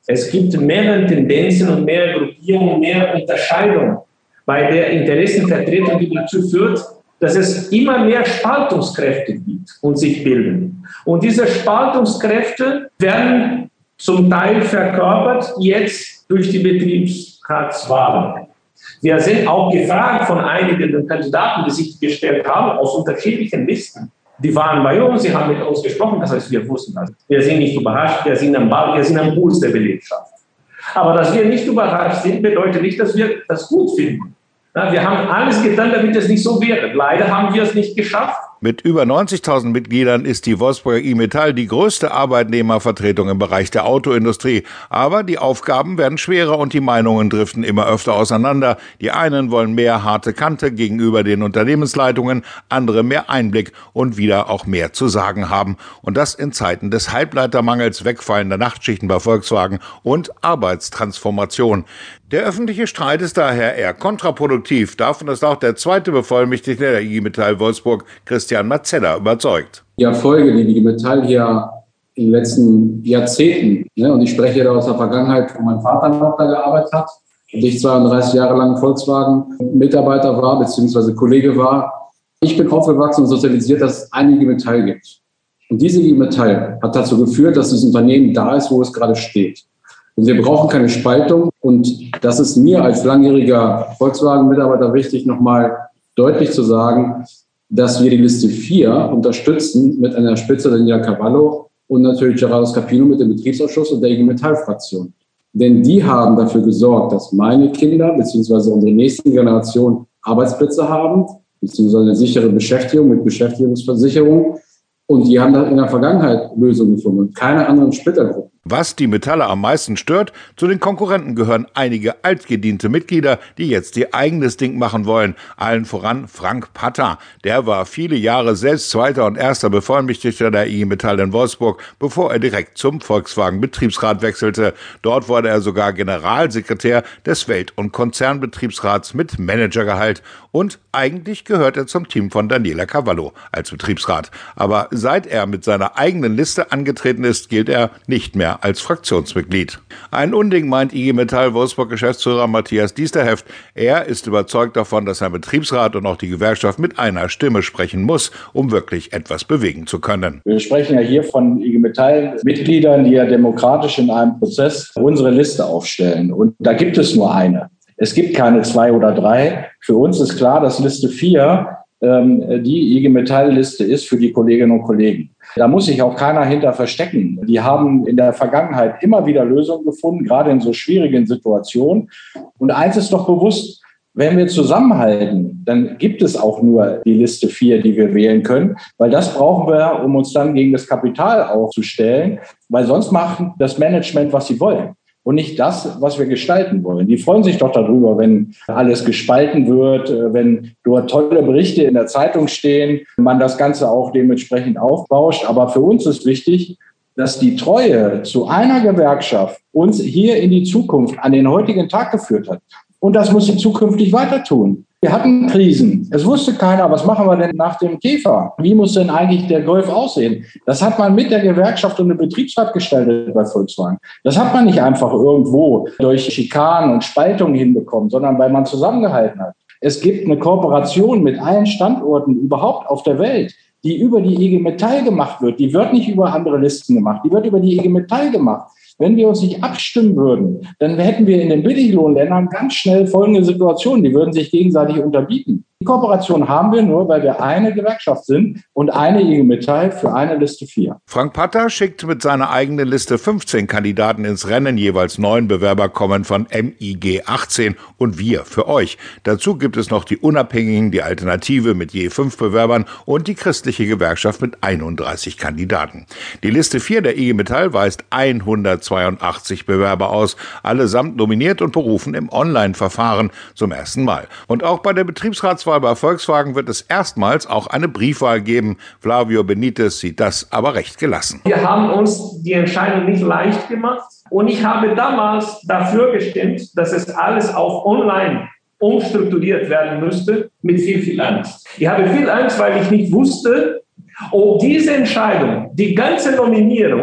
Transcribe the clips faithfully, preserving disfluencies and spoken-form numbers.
Es gibt mehrere Tendenzen und mehr Gruppierungen, mehr Unterscheidungen bei der Interessenvertretung, die dazu führt, dass es immer mehr Spaltungskräfte gibt und sich bilden. Und diese Spaltungskräfte werden zum Teil verkörpert jetzt durch die Betriebsratswahlen. Wir sind auch gefragt von einigen Kandidaten, die sich gestellt haben, aus unterschiedlichen Listen. Die waren bei uns, sie haben mit uns gesprochen, das heißt, wir wussten das. Wir sind nicht überrascht, wir sind am Ball, wir sind am Puls der Belegschaft. Aber dass wir nicht überrascht sind, bedeutet nicht, dass wir das gut finden. Wir haben alles getan, damit es nicht so wäre. Leider haben wir es nicht geschafft. Mit über neunzigtausend Mitgliedern ist die Wolfsburger IG Metall die größte Arbeitnehmervertretung im Bereich der Autoindustrie. Aber die Aufgaben werden schwerer und die Meinungen driften immer öfter auseinander. Die einen wollen mehr harte Kante gegenüber den Unternehmensleitungen, andere mehr Einblick und wieder auch mehr zu sagen haben. Und das in Zeiten des Halbleitermangels, wegfallender Nachtschichten bei Volkswagen und Arbeitstransformation. Der öffentliche Streit ist daher eher kontraproduktiv. Davon ist auch der zweite Bevollmächtigte der I G Metall Wolfsburg, Christian Matzedder, überzeugt. Die Erfolge, die die I G Metall hier in den letzten Jahrzehnten, ne, und ich spreche da aus der Vergangenheit, wo mein Vater noch da gearbeitet hat und ich zweiunddreißig Jahre lang Volkswagen-Mitarbeiter war, beziehungsweise Kollege war. Ich bin aufgewachsen und sozialisiert, dass es eine I G Metall gibt. Und diese I G Metall hat dazu geführt, dass das Unternehmen da ist, wo es gerade steht. Und wir brauchen keine Spaltung. Und das ist mir als langjähriger Volkswagen-Mitarbeiter wichtig, nochmal deutlich zu sagen, dass wir die Liste vier unterstützen mit einer Spitze Daniela Cavallo und natürlich Gerardo Scapino mit dem Betriebsausschuss und der I G Metall-Fraktion. Denn die haben dafür gesorgt, dass meine Kinder bzw. unsere nächsten Generationen Arbeitsplätze haben, beziehungsweise eine sichere Beschäftigung mit Beschäftigungsversicherung. Und die haben da in der Vergangenheit Lösungen gefunden und keine anderen Splittergruppen. Was die Metaller am meisten stört, zu den Konkurrenten gehören einige altgediente Mitglieder, die jetzt ihr eigenes Ding machen wollen. Allen voran Frank Patter. Der war viele Jahre selbst zweiter und erster Bevollmächtigter der I G Metall in Wolfsburg, bevor er direkt zum Volkswagen-Betriebsrat wechselte. Dort wurde er sogar Generalsekretär des Welt- und Konzernbetriebsrats mit Managergehalt. Und eigentlich gehört er zum Team von Daniela Cavallo als Betriebsrat. Aber seit er mit seiner eigenen Liste angetreten ist, gilt er nicht mehr als Fraktionsmitglied. Ein Unding, meint I G Metall Wolfsburg-Geschäftsführer Matthias Diesterheft. Er ist überzeugt davon, dass ein Betriebsrat und auch die Gewerkschaft mit einer Stimme sprechen muss, um wirklich etwas bewegen zu können. Wir sprechen ja hier von I G Metall-Mitgliedern, die ja demokratisch in einem Prozess unsere Liste aufstellen. Und da gibt es nur eine. Es gibt keine zwei oder drei. Für uns ist klar, dass Liste vier ähm, die I G Metall-Liste ist für die Kolleginnen und Kollegen. Da muss sich auch keiner hinter verstecken. Die haben in der Vergangenheit immer wieder Lösungen gefunden, gerade in so schwierigen Situationen. Und eins ist doch bewusst, wenn wir zusammenhalten, dann gibt es auch nur die Liste vier, die wir wählen können, weil das brauchen wir, um uns dann gegen das Kapital aufzustellen, weil sonst macht das Management, was sie wollen. Und nicht das, was wir gestalten wollen. Die freuen sich doch darüber, wenn alles gespalten wird, wenn dort tolle Berichte in der Zeitung stehen, man das Ganze auch dementsprechend aufbauscht. Aber für uns ist wichtig, dass die Treue zu einer Gewerkschaft uns hier in die Zukunft an den heutigen Tag geführt hat. Und das muss sie zukünftig weiter tun. Wir hatten Krisen. Es wusste keiner, was machen wir denn nach dem Käfer? Wie muss denn eigentlich der Golf aussehen? Das hat man mit der Gewerkschaft und dem Betriebsrat gestaltet bei Volkswagen. Das hat man nicht einfach irgendwo durch Schikanen und Spaltungen hinbekommen, sondern weil man zusammengehalten hat. Es gibt eine Kooperation mit allen Standorten überhaupt auf der Welt, die über die I G Metall gemacht wird. Die wird nicht über andere Listen gemacht, die wird über die I G Metall gemacht. Wenn wir uns nicht abstimmen würden, dann hätten wir in den Billiglohnländern ganz schnell folgende Situationen. Die würden sich gegenseitig unterbieten. Die Kooperation haben wir nur, weil wir eine Gewerkschaft sind und eine I G Metall für eine Liste vier. Frank Patter schickt mit seiner eigenen Liste fünfzehn Kandidaten ins Rennen. Jeweils neun Bewerber kommen von M I G achtzehn und wir für euch. Dazu gibt es noch die Unabhängigen, die Alternative mit je fünf Bewerbern und die christliche Gewerkschaft mit einunddreißig Kandidaten. Die Liste vier der I G Metall weist hundertzweiundachtzig Bewerber aus, allesamt nominiert und berufen im Online-Verfahren zum ersten Mal. Und auch bei der Betriebsratswahl bei Volkswagen wird es erstmals auch eine Briefwahl geben. Flavio Benitez sieht das aber recht gelassen. Wir haben uns die Entscheidung nicht leicht gemacht und ich habe damals dafür gestimmt, dass es alles auch online umstrukturiert werden müsste, mit viel, viel Angst. Ich habe viel Angst, weil ich nicht wusste, ob diese Entscheidung, die ganze Nominierung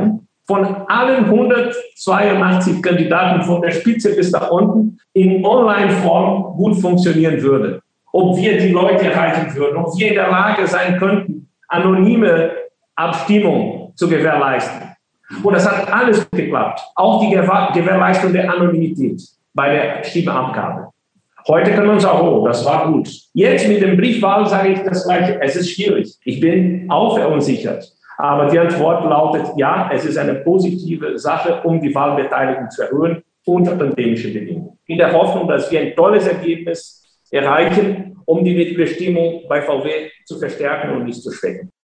von allen hundertzweiundachtzig Kandidaten von der Spitze bis nach unten in Online-Form gut funktionieren würde. Ob wir die Leute erreichen würden, ob wir in der Lage sein könnten, anonyme Abstimmung zu gewährleisten. Und das hat alles geklappt. Auch die Gewährleistung der Anonymität bei der Stimmabgabe. Heute können wir uns sagen, oh, das war gut. Jetzt mit dem Briefwahl sage ich das Gleiche. Es ist schwierig. Ich bin auch verunsichert. Aber die Antwort lautet, ja, es ist eine positive Sache, um die Wahlbeteiligung zu erhöhen unter pandemischen Bedingungen. In der Hoffnung, dass wir ein tolles Ergebnis erreichen, um die Mitbestimmung bei V W zu verstärken und nicht zu schwächen.